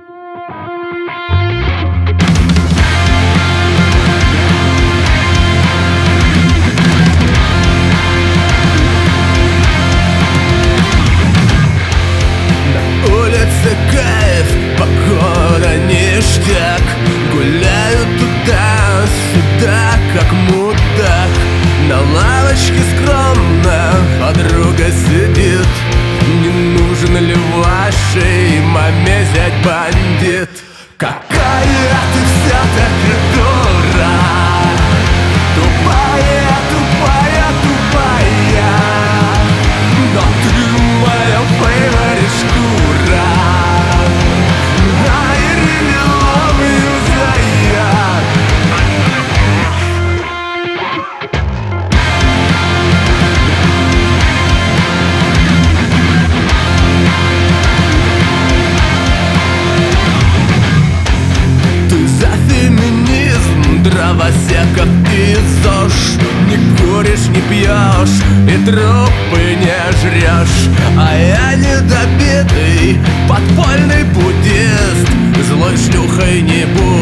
Кайф, погода ништяк. Гуляю туда-сюда, как мудак. На лавочке скромно подруга сидит. Не нужен ли вашей маме зять бандит? Какая ты все-таки дура, тупая, тупая, тупая. Но ты моя favorite шкура. I really love you, Zaya. Ты за феминизм, дровосеков и ЗОЖ. Не куришь, не пьешь и трупы не жрешь. А я недобитый подпольный буддист, злой шлюхой не буду.